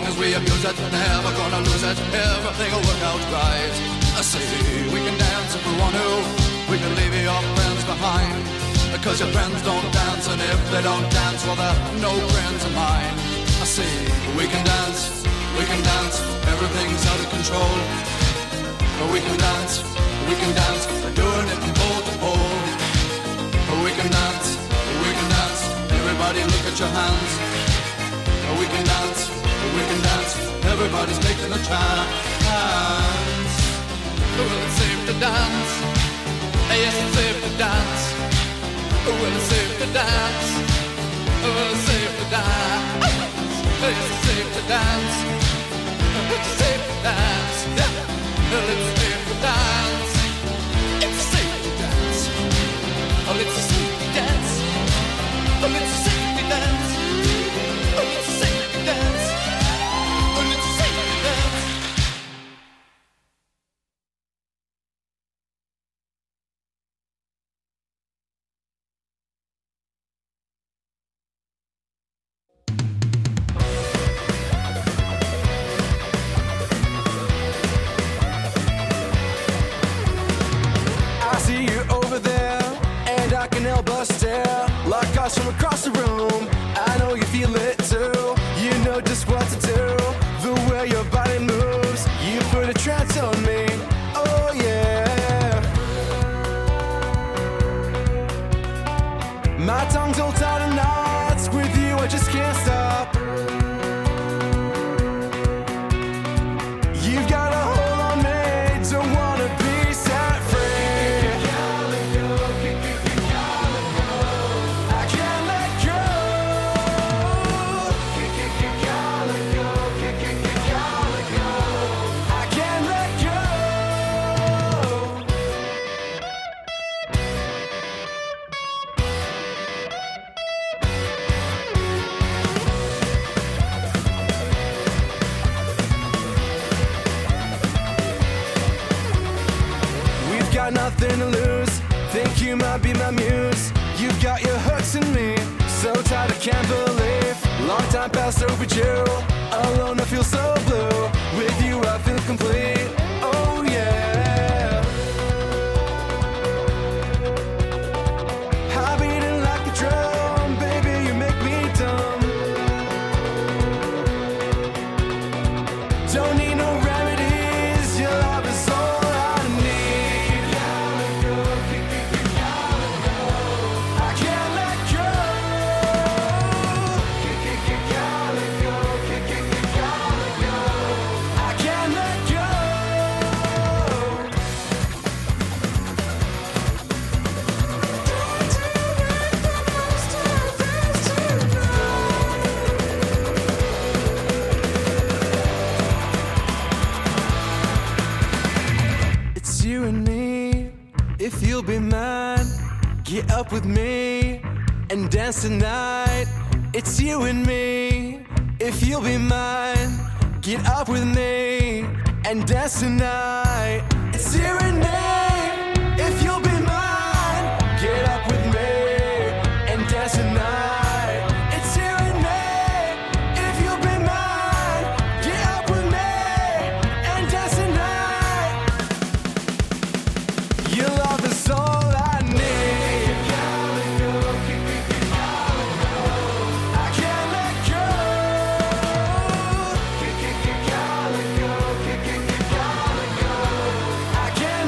as we abuse it, never gonna lose it. Everything will work out right. I say we can dance if we want to. We can leave your friends behind, because your friends don't dance, and if they don't dance, well, they're no friends of mine. I say we can dance, everything's out of control. But we can dance, we're doing it from pole to pole. But we can dance, everybody look at your hands. But we can dance, everybody's taking a chance. Well, it's safe to dance, yes, it's safe to dance. Well, it's safe to dance, well, it's safe to dance. It's safe to dance, it's safe to dance, yeah. Well, it's safe to dance, it's safe to dance. Oh, it's safe to dance, oh, it's safe to dance, oh, it's safe to dance, oh, it's safe to dance. Like us from across the room, I know you feel it too. You know just what to do. The way your body moves, you put a trance on me. Oh yeah. My tongue's all tied in knots. With you I just can't stop. You've got a hold on me, don't wanna be set free. Nothing to lose, think you might be my muse. You've got your hooks in me, so tight I can't believe. Long time past overdue, alone I feel so blue. With you I feel complete, oh yeah. Heart beating like a drum, baby you make me dumb. Don't need no remedies, your love is all I need. You and me, if you'll be mine, get up with me and dance tonight. It's you and me, if you'll be mine, get up with me and dance tonight. It's you and me, if you'll be mine, get up with me and dance tonight. It's you and me, if you'll be mine, get up with me and dance tonight. Your love is all I need. I can't let go. I can't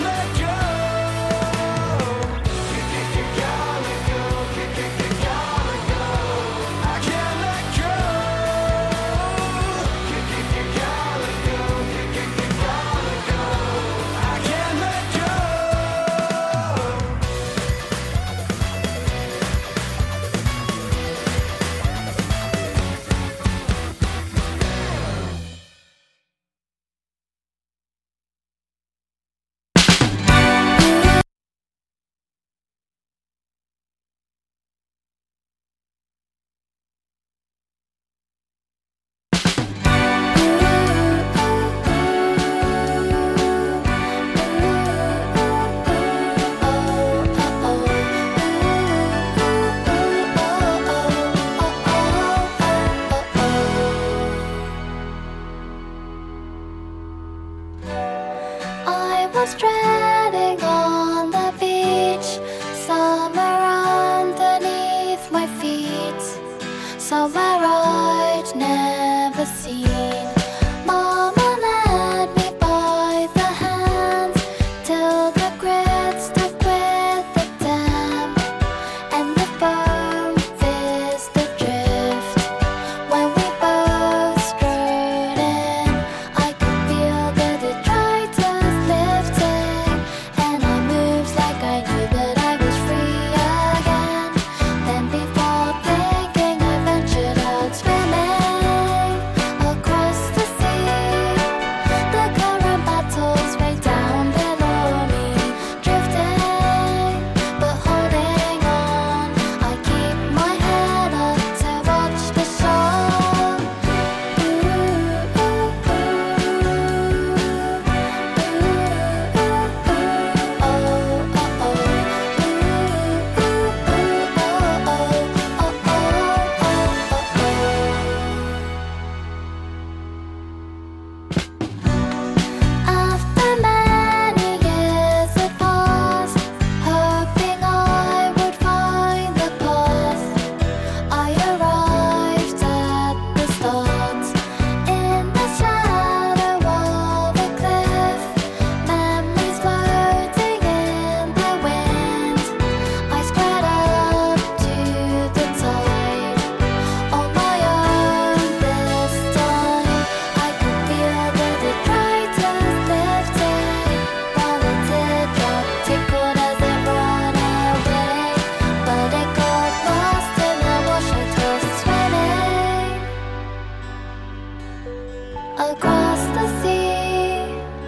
across the sea.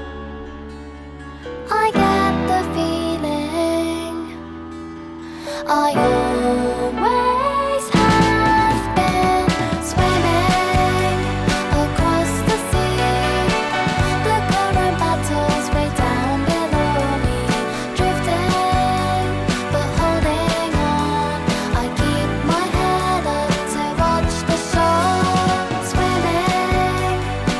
I get the feeling I always have been swimming across the sea. The current battles way down below me, drifting but holding on. I keep my head up to watch the shore, swimming.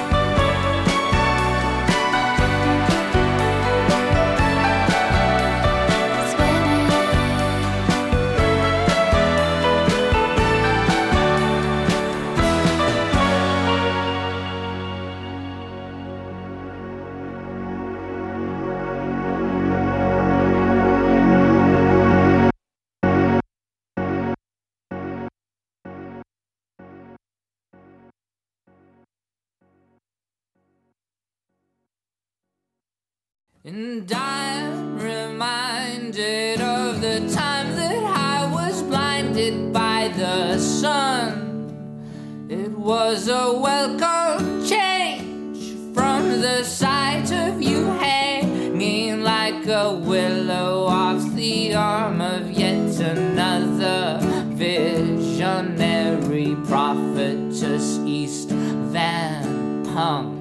And I'm reminded of the time that I was blinded by the sun. It was a welcome change from the sight of you hanging like a willow off the arm of yet another visionary prophetess, East Van Punk.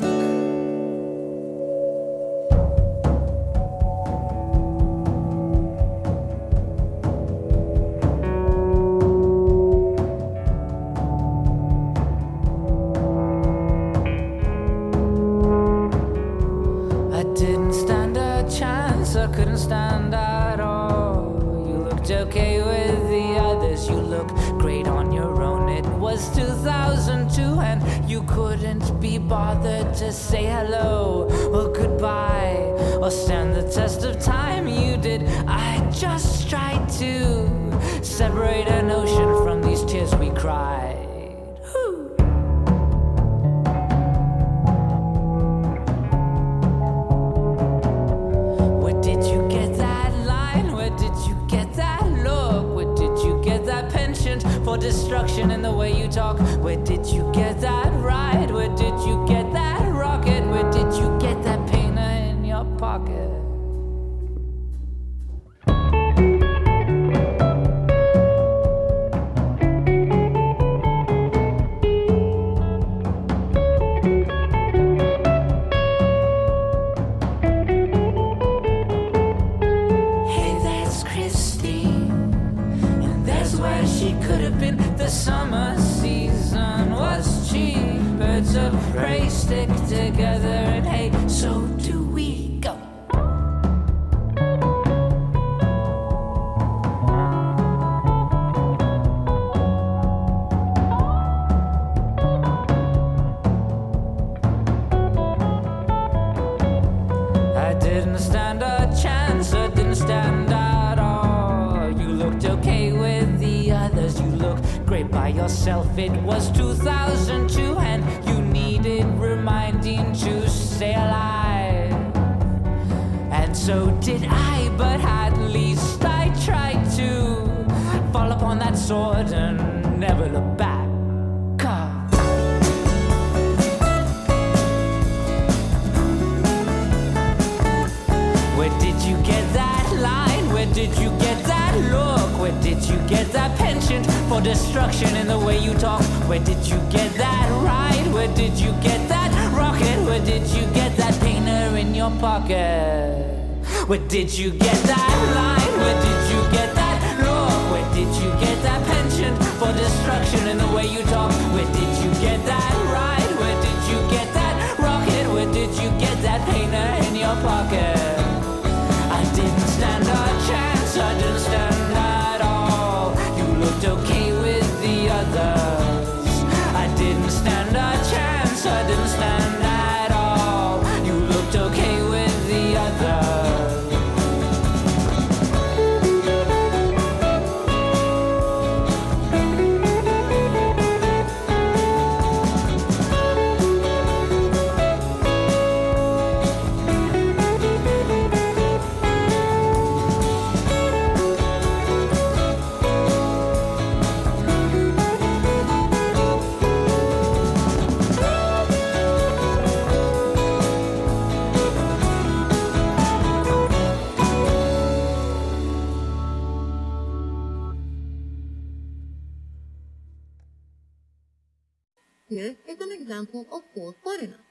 I couldn't stand at all. You looked okay with the others. You look great on your own. It was 2002 and you couldn't be bothered to say hello or goodbye or stand the test of time. You did. I just tried to separate an ocean from these tears we cried. Whew. For destruction in the way you talk. Where did you get that ride? Where did you get that rocket? Where did you get that painter in your pocket? Hey, that's Christine. And there's where she could have been. The summer season was cheaper to pray, stick together, and hey, so do we. Go. I didn't stand a chance, I didn't stand at all. You looked okay with the others, you looked great by yourself. It was 2002 and you needed reminding to stay alive. And so did I, but at least I tried to fall upon that sword and never look back. Where did you get that line? Where did you get that look? Where did you get that penchant for destruction in the way you talk? Where did you get that ride? Where did you get that rocket? Where did you get that painter in your pocket? Where did you get that line? Where did you get that look? Where did you get that penchant for destruction in the way you talk? Where did you get that ride? Where did you get that rocket? Where did you get that painter in your pocket? I didn't stand a chance, I didn't stand at all. You looked okay with the others. I didn't stand a chance, I didn't stand at all. You looked okay with the others. 看碰屋過關啊！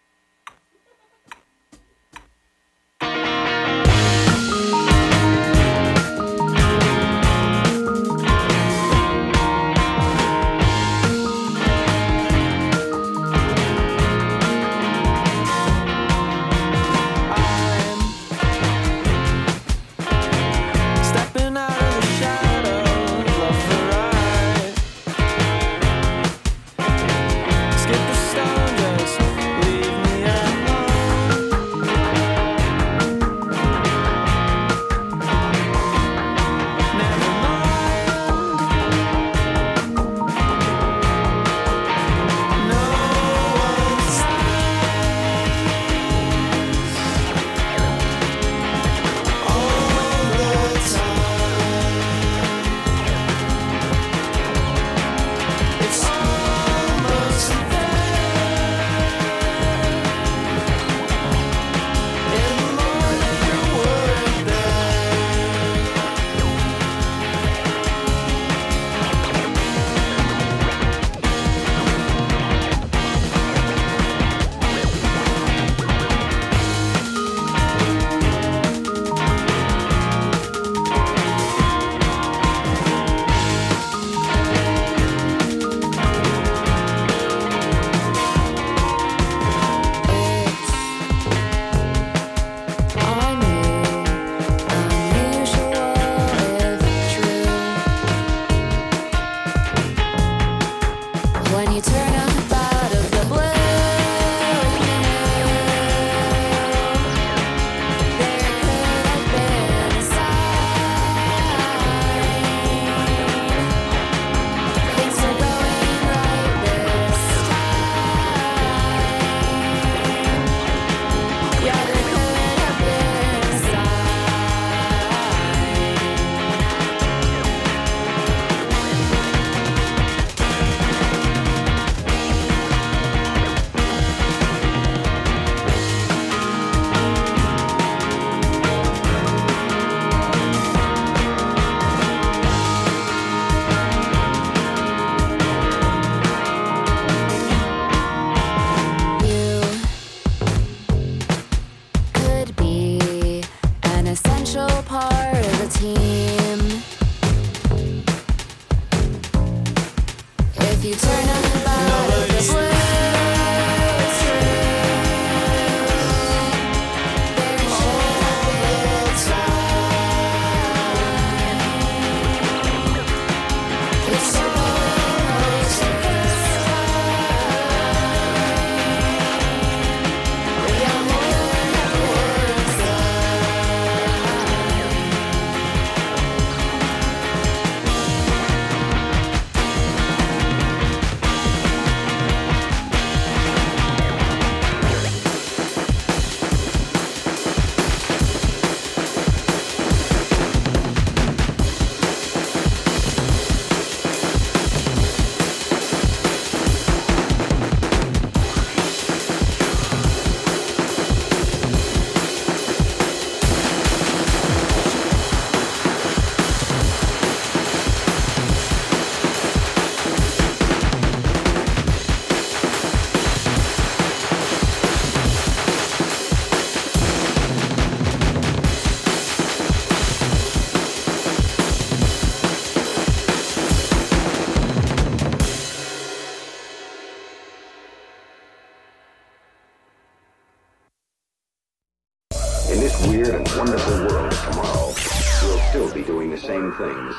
Things.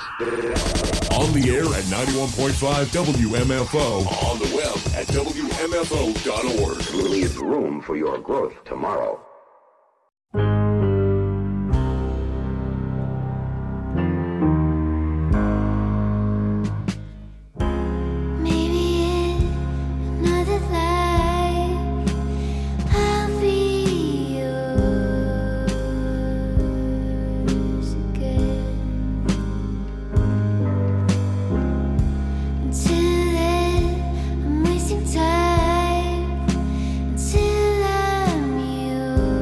On the air at 91.5 WMFO. On the web at WMFO.org. Leave room for your growth tomorrow. Time till I'm you.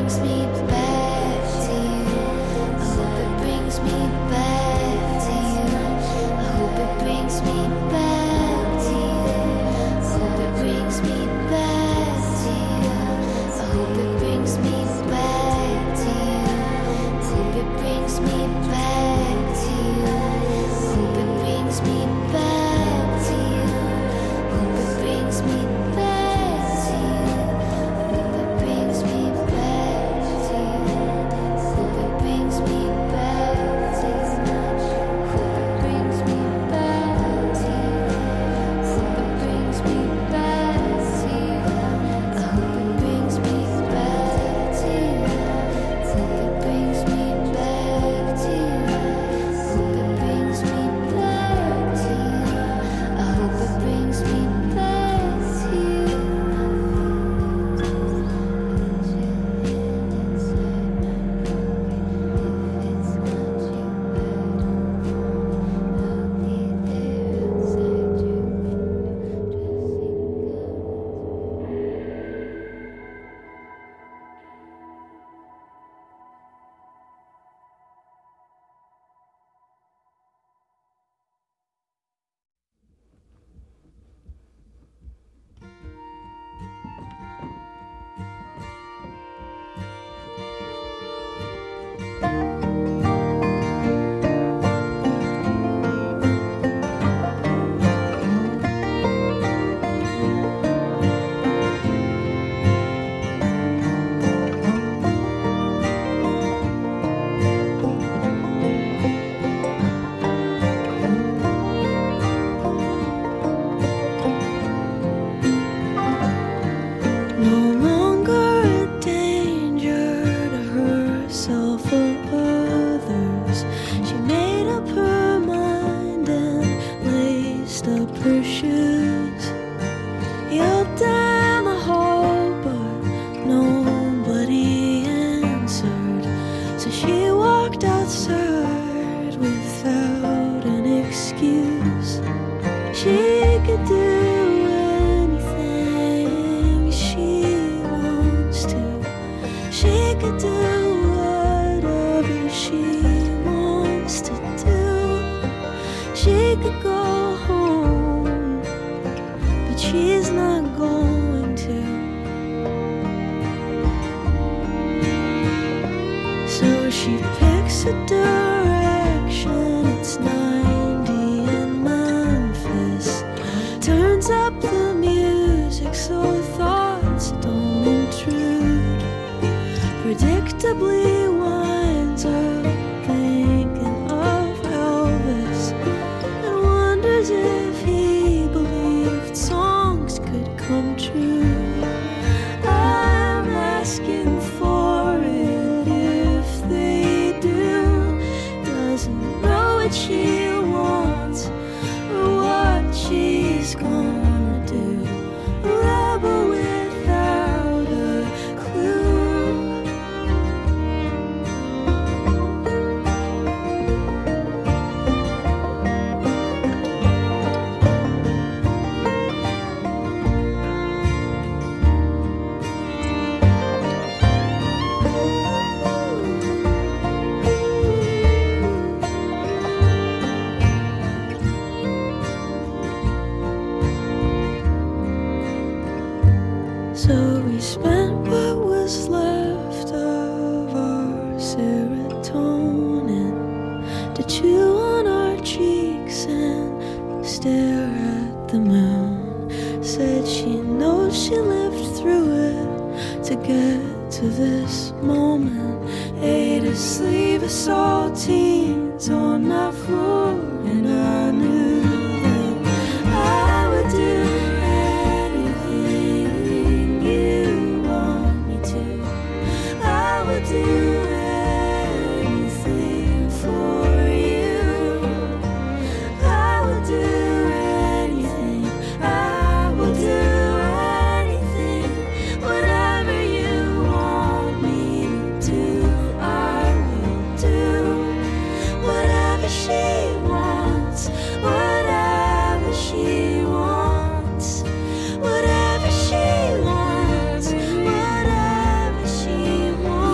Whatever she wants,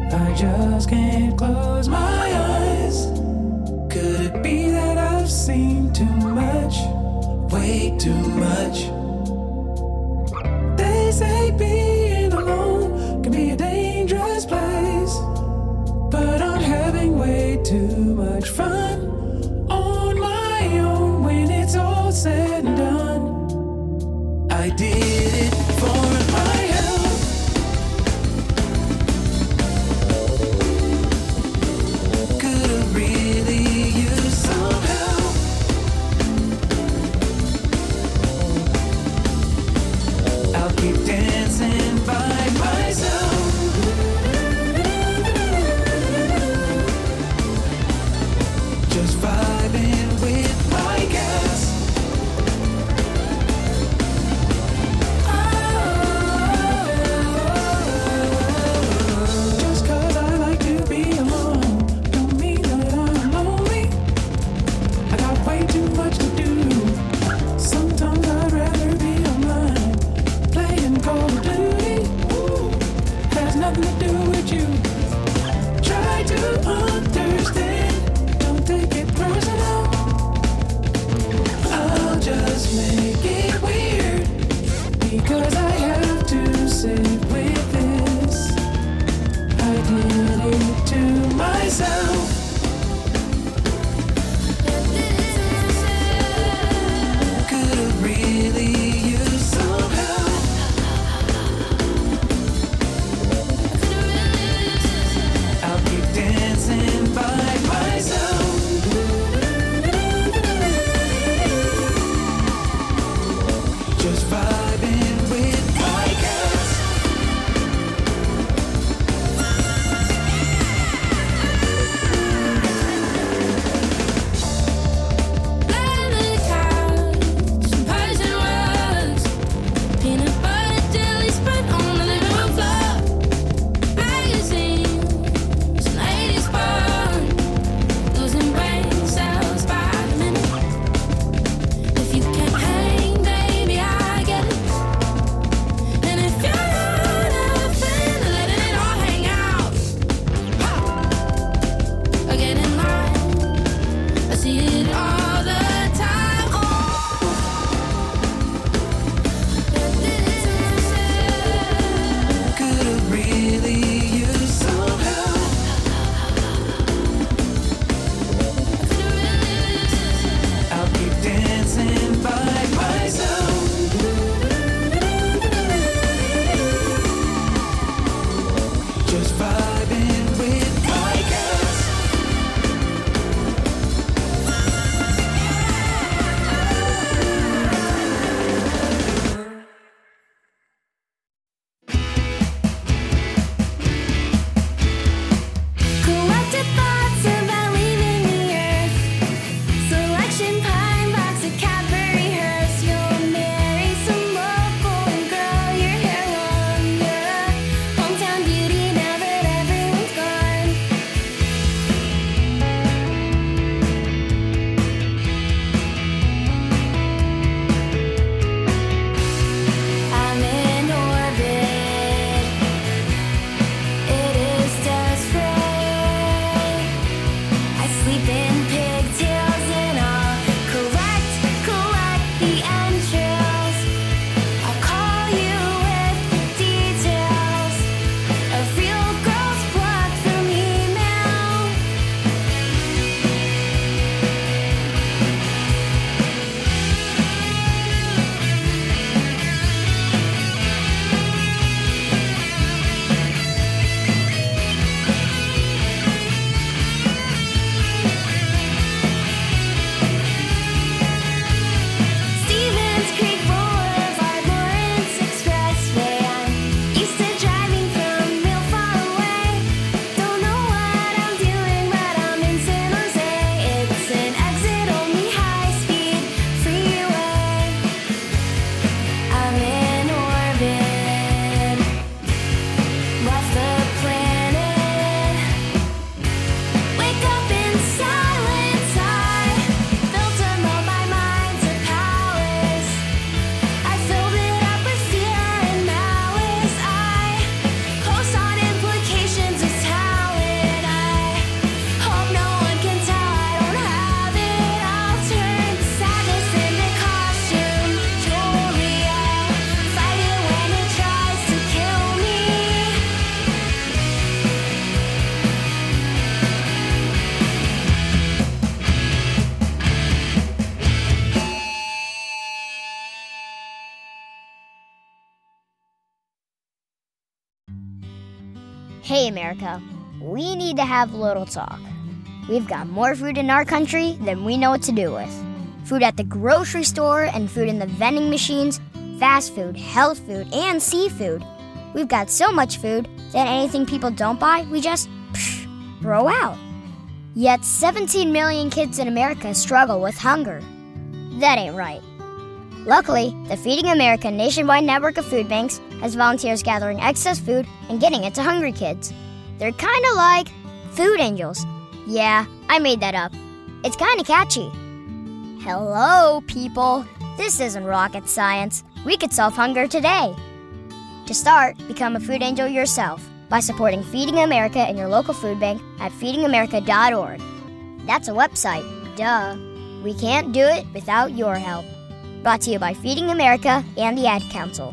I just can't close my eyes. Could it be that I've seen too much? Way too much. They say being alone can be a dangerous place, but I'm having way too much fun on my own when it's all said and done. I did it for my health. Could have really used some help. I'll keep dancing by myself. Hey, America, we need to have a little talk. We've got more food in our country than we know what to do with. Food at the grocery store and food in the vending machines, fast food, health food, and seafood. We've got so much food that anything people don't buy, we just throw out. Yet 17 million kids in America struggle with hunger. That ain't right. Luckily, the Feeding America nationwide network of food banks has volunteers gathering excess food and getting it to hungry kids. They're kind of like food angels. Yeah, I made that up. It's kind of catchy. Hello, people. This isn't rocket science. We could solve hunger today. To start, become a food angel yourself by supporting Feeding America in your local food bank at feedingamerica.org. That's a website, duh. We can't do it without your help. Brought to you by Feeding America and the Ad Council.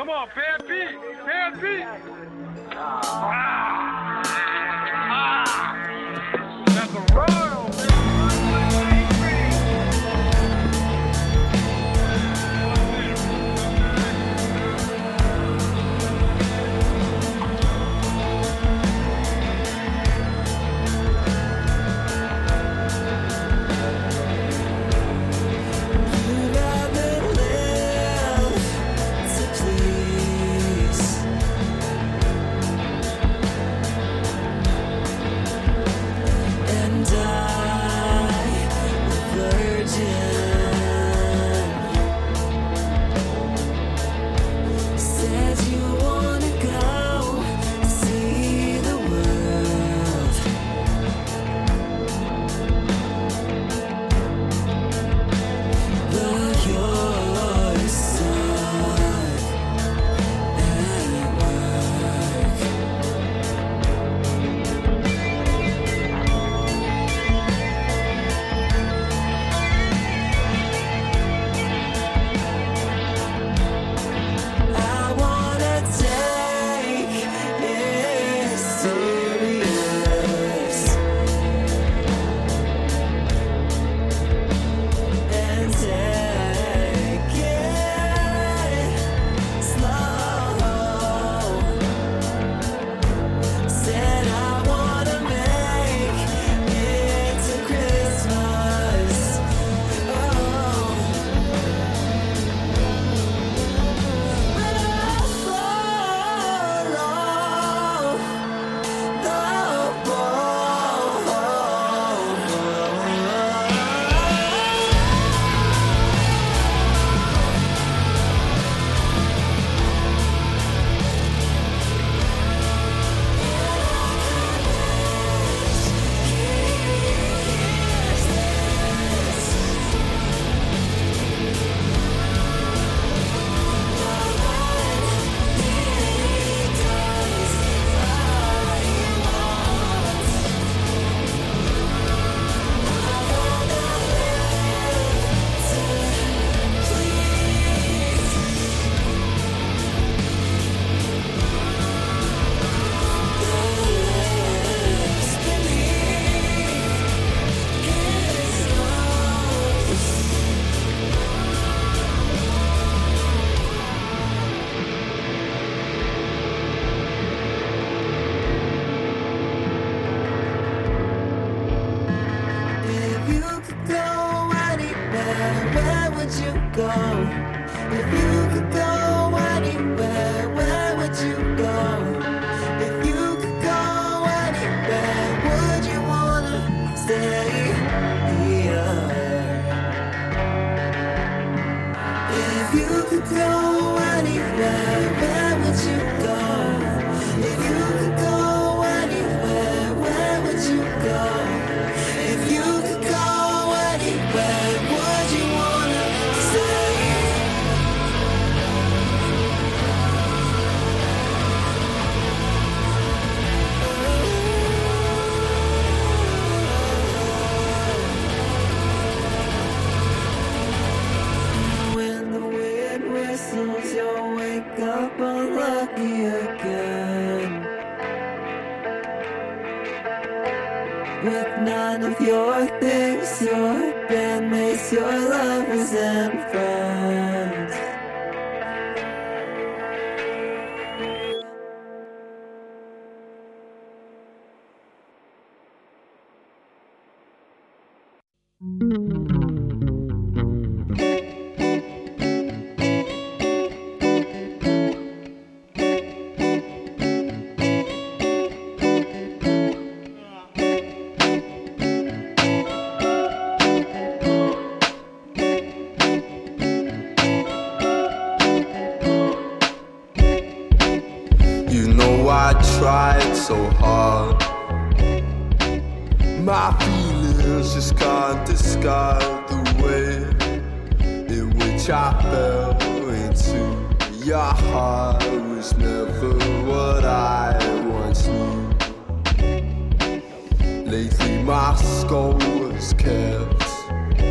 Come on, fair beat. Fair beat. That's a royal.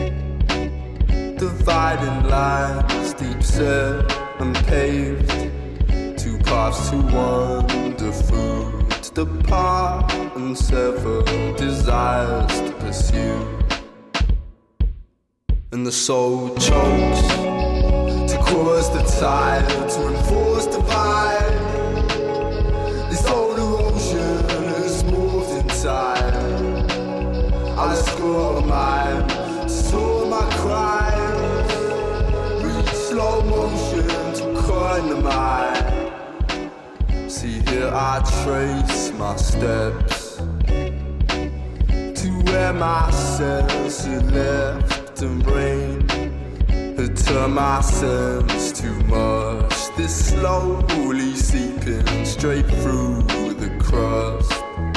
Dividing lines, deep set, unpaved. paths to wander through, to depart and sever desires to pursue. And the soul chokes to cause the tide to enforce divide. This older ocean is moved inside. I score mine, store my crimes, reach slow motion to coin the mind. See here I trace my steps to where my sense is left and brain had turned my sense too much. This slowly seeping straight through the crust.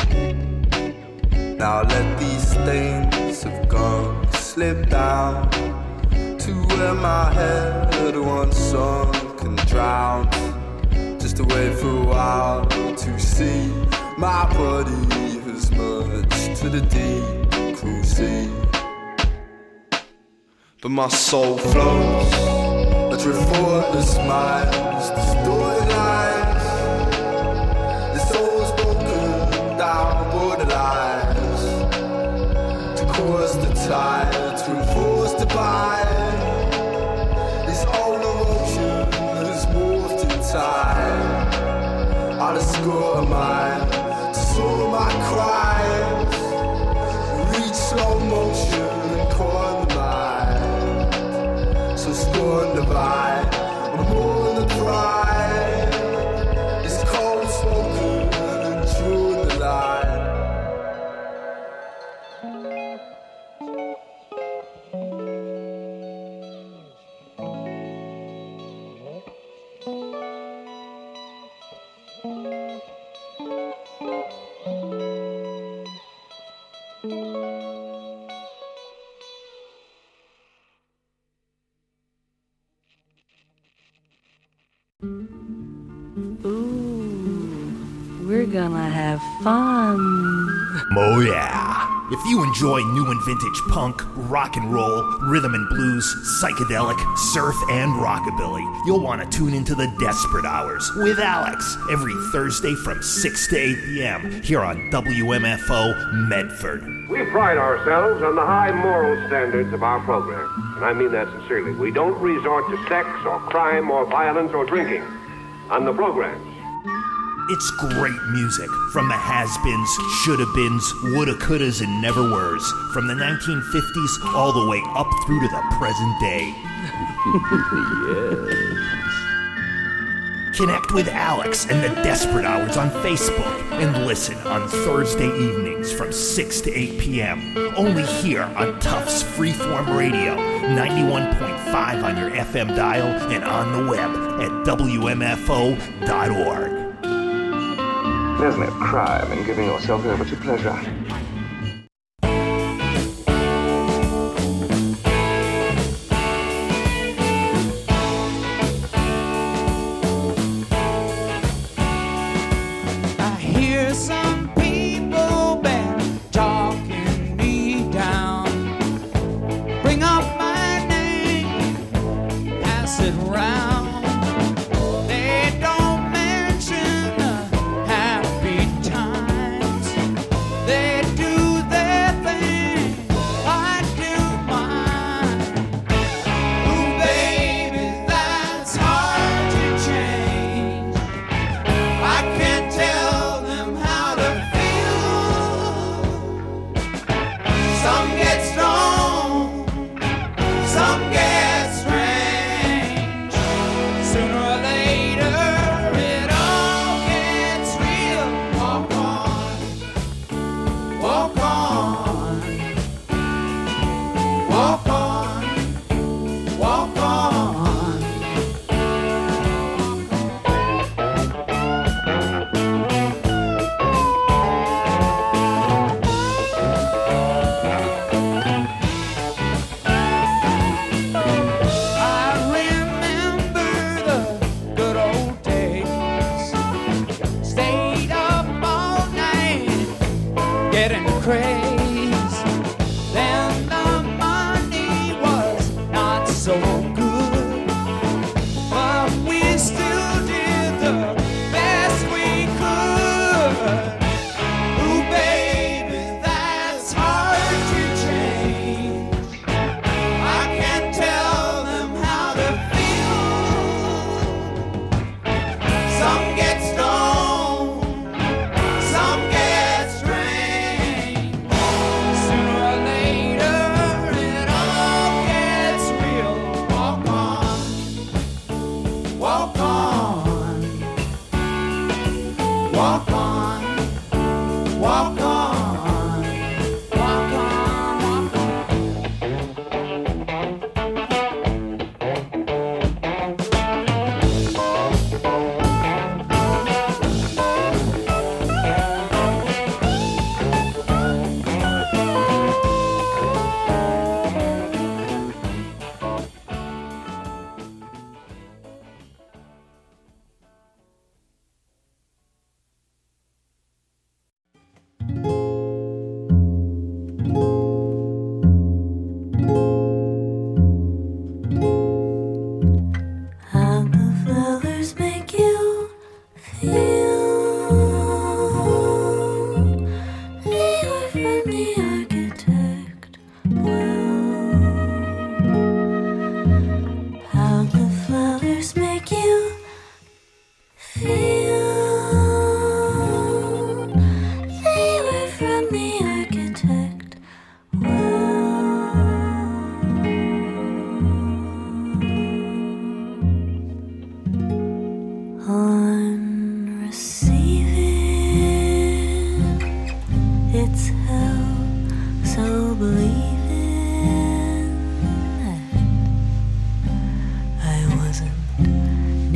Now let these stains of gunk slip down to where my head once sunk and drowned. Just to wait for a while to see my body has merged to the deep cruel sea. But my soul floats, a effortless minds, distorted lines. The soul's broken down borderlines to cause the tide to enforce the bind. This older ocean has morphed in time. I'll score mine to soar my cries, reach slow motion and coil the mind. So scorn the vibe, I'm more than the pride. It's cold spoken and true in the light. We're gonna have fun. Oh yeah. If you enjoy new and vintage punk, rock and roll, rhythm and blues, psychedelic, surf, and rockabilly, you'll want to tune into the Desperate Hours with Alex every Thursday from 6 to 8 p.m. here on WMFO Medford. We pride ourselves on the high moral standards of our program, and I mean that sincerely. We don't resort to sex or crime or violence or drinking on the programs. It's great music from the has-beens, shoulda-beens, woulda-couldas, and never-weres, from the 1950s all the way up through to the present day. Yes. Connect with Alex and the Desperate Hours on Facebook and listen on Thursday evenings from 6 to 8 p.m. Only here on Tufts Freeform Radio, 91.5 on your FM dial and on the web at WMFO.org. There's no crime in giving yourself over to pleasure. I hear some people been talking me down. Bring up my name, pass it round.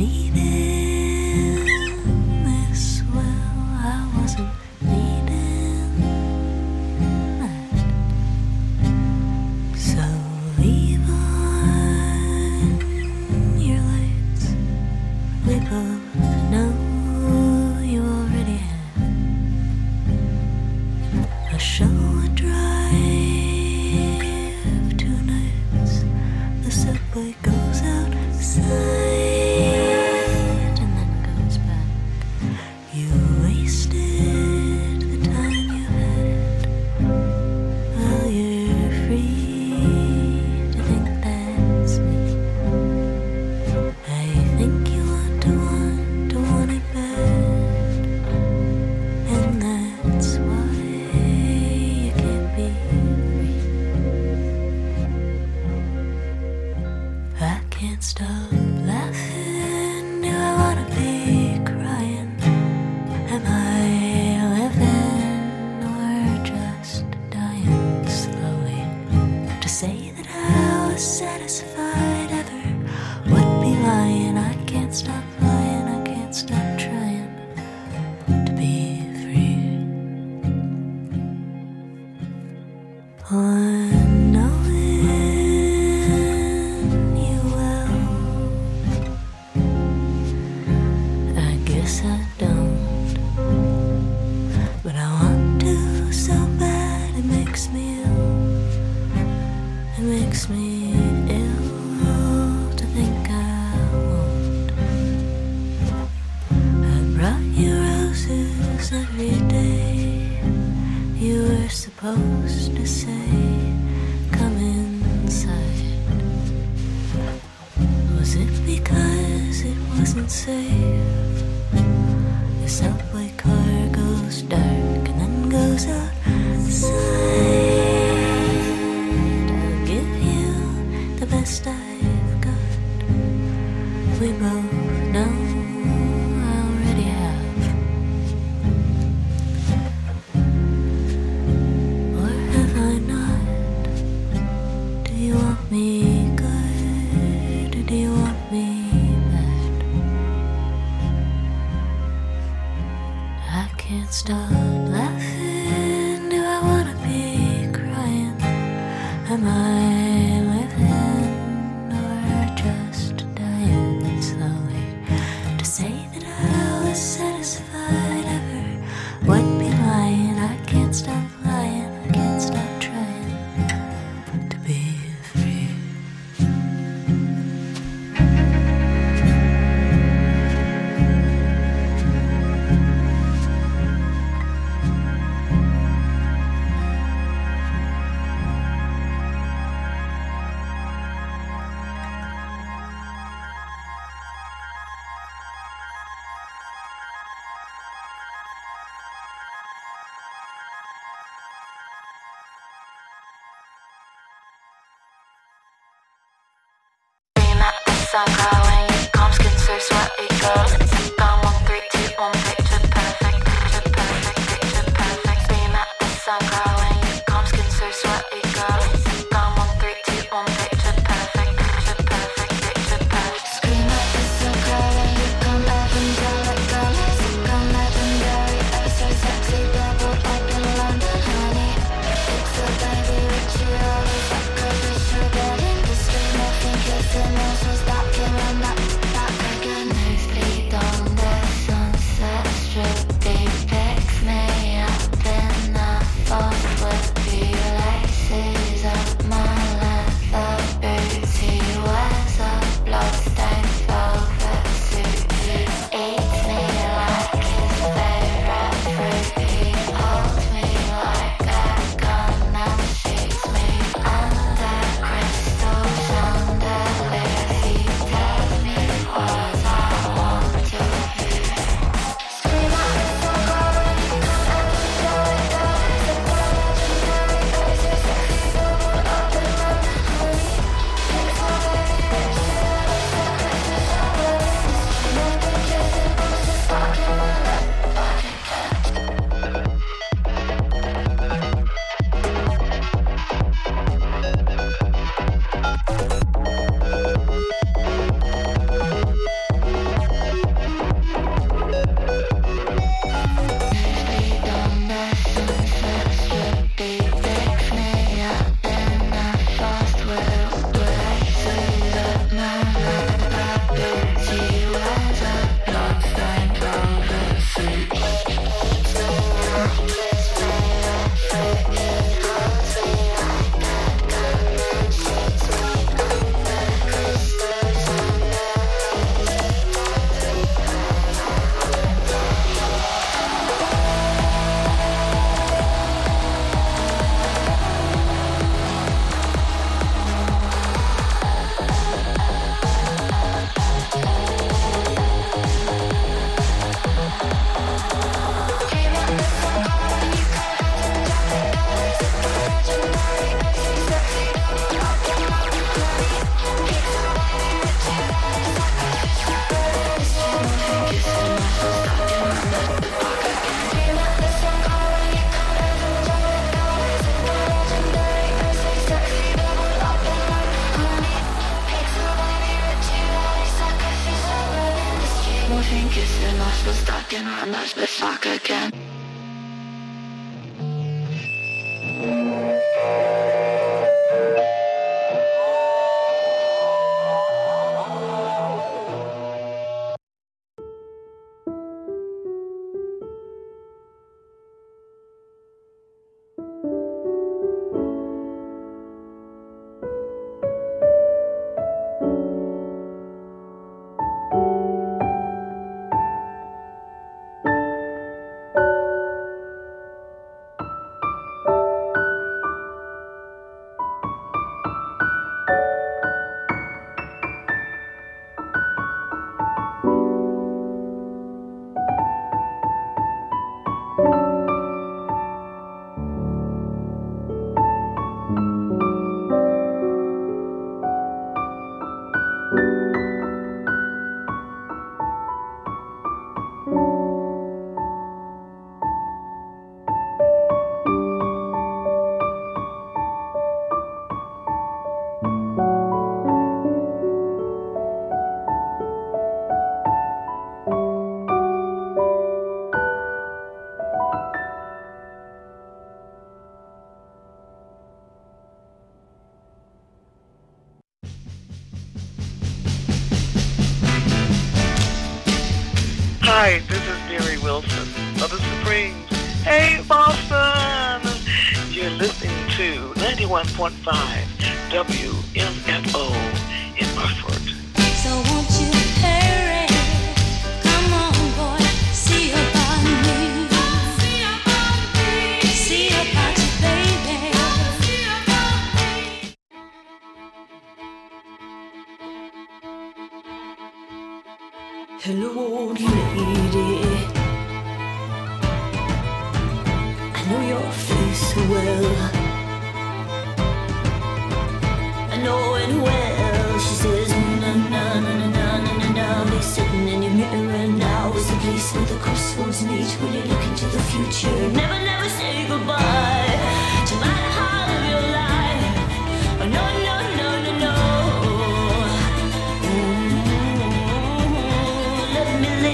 needing this well. I wasn't needing that. So leave on your lights. We both know you already have a show, a drive, 2 nights. The subway goes outside and then goes back. You wasted the time you had. Well, you're free to think that's me. I think you want it bad, and that's why you can't be free. I can't stop laughing. Do I wanna be crying? Am I living or just dying slowly? To say that I was satisfied ever would be lying. I can't stop lying. I can't stop trying to be free. Unknowing you well, I guess I don't, but I want to so bad. It makes me ill. It makes me ill to think I won't. I brought you roses every day. You were supposed to say, come inside. Was it because it wasn't safe? The subway car goes dark and then goes outside. I'll give you the best I've got. We both know I already have. Or have I not? Do you want me good or do you want me bad? I can't stop laughing. Do I wanna be crying? Am I living or just dying slowly? To say that I was satisfied ever would be lying. I can't stop lying. I can't stop trying to be free. Sun when you come skin so sweaty girl. Gone 1, 3, 2, 1, picture perfect, picture perfect, picture perfect. Scream at the sun when you come skin so sweaty girl. Gone 1, 3, 2, 1, picture perfect, picture perfect, picture perfect. Scream at the sun when you come evangelic girl. Come legendary, oh so sexy, double up in London, honey. It's a baby ritual, it's like a visual wedding. The stream, I think it's emotions that can run that again. No free dog. morphine kissing, nostrils stuck in our nuts, but shock again. Hi, this is Mary Wilson of the Supremes. Hey, Boston! You're listening to 91.5 WMFO in Burford. So won't you hurry? Come on, boy, see about me. See about you, baby. Hello, old lady. I know your face well. I know it well. She says, na na na na na na na na. Be sitting in your mirror now. Is the place where the crossroads meet? Will you look into the future? Never, never say goodbye to my